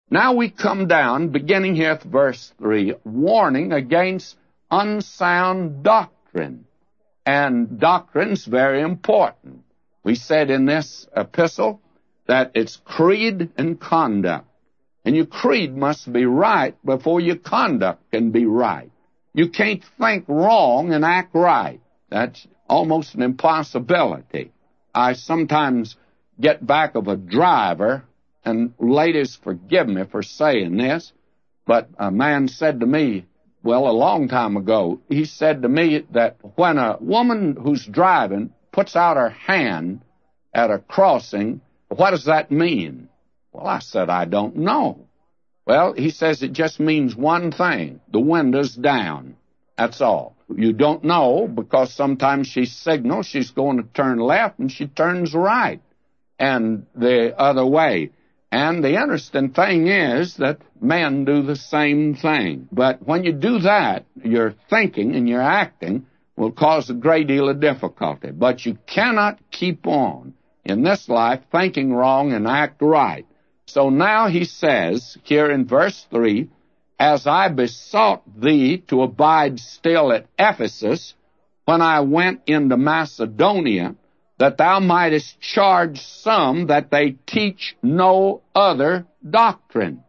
Now we come down, beginning here at verse 3, warning against unsound doctrine. And doctrine's very important. We said in this epistle that it's creed and conduct. And your creed must be right before your conduct can be right. You can't think wrong and act right. That's almost an impossibility. I sometimes get back of a driver, and ladies, forgive me for saying this, but a man said to me, well, a long time ago, he said to me that when a woman who's driving puts out her hand at a crossing, what does that mean? Well, I said, I don't know. Well, he says it just means one thing. The window's down. That's all. You don't know because sometimes she signals she's going to turn left and she turns right and the other way. And the interesting thing is that men do the same thing. But when you do that, your thinking and your acting will cause a great deal of difficulty. But you cannot keep on in this life thinking wrong and act right. So now he says here in verse 3, as I besought thee to abide still at Ephesus when I went into Macedonia, that thou mightest charge some that they teach no other doctrine.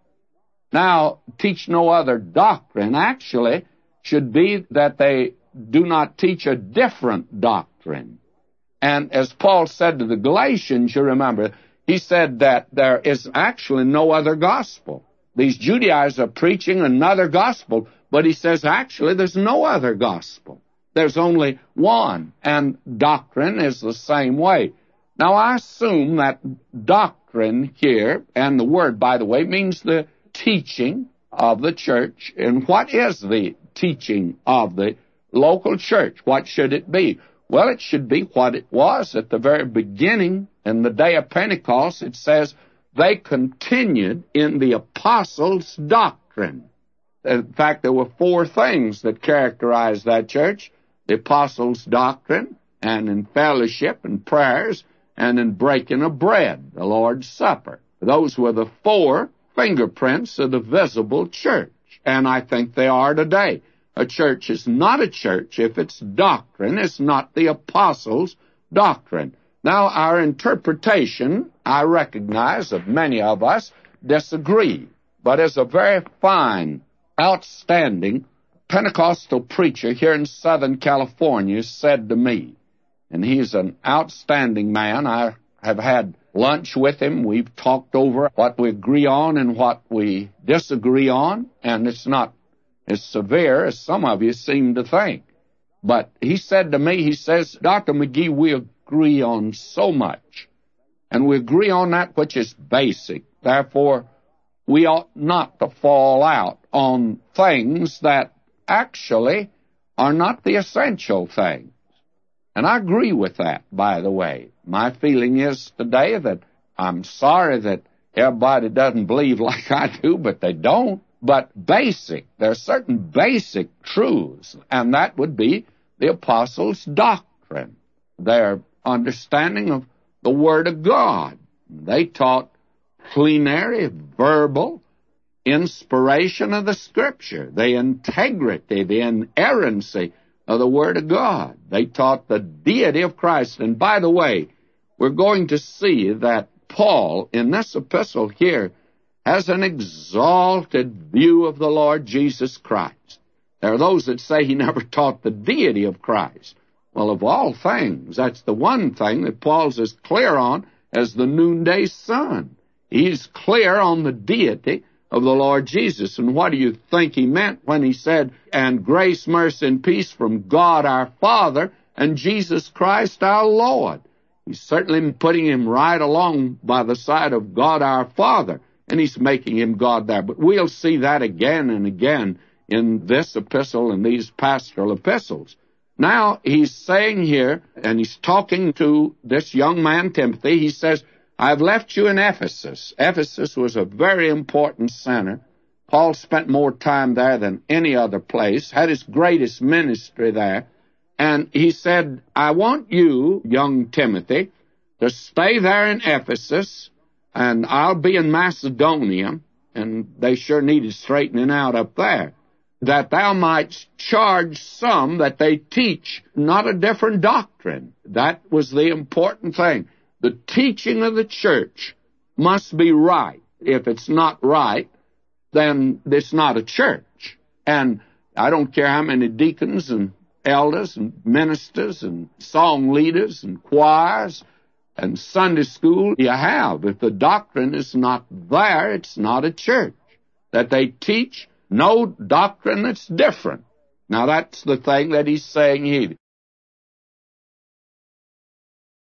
Now, teach no other doctrine actually should be that they do not teach a different doctrine. And as Paul said to the Galatians, you remember, he said that there is actually no other gospel. These Judaizers are preaching another gospel, but he says actually there's no other gospel. There's only one, and doctrine is the same way. Now, I assume that doctrine here, and the word, by the way, means the teaching of the church. And what is the teaching of the local church? What should it be? Well, it should be what it was at the very beginning. In the day of Pentecost, it says they continued in the apostles' doctrine. In fact, there were 4 things that characterized that church: the apostles' doctrine, and in fellowship and prayers, and in breaking of bread, the Lord's Supper. Those were the 4 fingerprints of the visible church, and I think they are today. A church is not a church if its doctrine is not the apostles' doctrine. Now, our interpretation, I recognize that many of us disagree, but as a very fine, outstanding Pentecostal preacher here in Southern California said to me, and he's an outstanding man. I have had lunch with him. We've talked over what we agree on and what we disagree on, and it's not as severe as some of you seem to think. But he said to me, he says, Dr. McGee, we agree on so much, and we agree on that which is basic. Therefore, we ought not to fall out on things that actually are not the essential things. And I agree with that, by the way. My feeling is today that I'm sorry that everybody doesn't believe like I do, but they don't. But basic, there are certain basic truths, and that would be the apostles' doctrine, their understanding of the Word of God. They taught plenary, verbal inspiration of the Scripture, the integrity, the inerrancy of the Word of God. They taught the deity of Christ. And by the way, we're going to see that Paul, in this epistle here, has an exalted view of the Lord Jesus Christ. There are those that say he never taught the deity of Christ. Well, of all things, that's the one thing that Paul's as clear on as the noonday sun. He's clear on the deity of the Lord Jesus. And what do you think he meant when he said, and grace, mercy, and peace from God our Father and Jesus Christ our Lord? He's certainly putting him right along by the side of God our Father, and he's making him God there. But we'll see that again and again in this epistle and these pastoral epistles. Now, he's saying here, and he's talking to this young man, Timothy, he says, I've left you in Ephesus. Ephesus was a very important center. Paul spent more time there than any other place, had his greatest ministry there. And he said, I want you, young Timothy, to stay there in Ephesus, and I'll be in Macedonia. and they sure needed straightening out up there, that thou mightst charge some that they teach not a different doctrine. That was the important thing. The teaching of the church must be right. If it's not right, then it's not a church. And I don't care how many deacons and elders and ministers and song leaders and choirs and Sunday school you have. If the doctrine is not there, it's not a church. That they teach no doctrine that's different. Now that's the thing that he's saying here.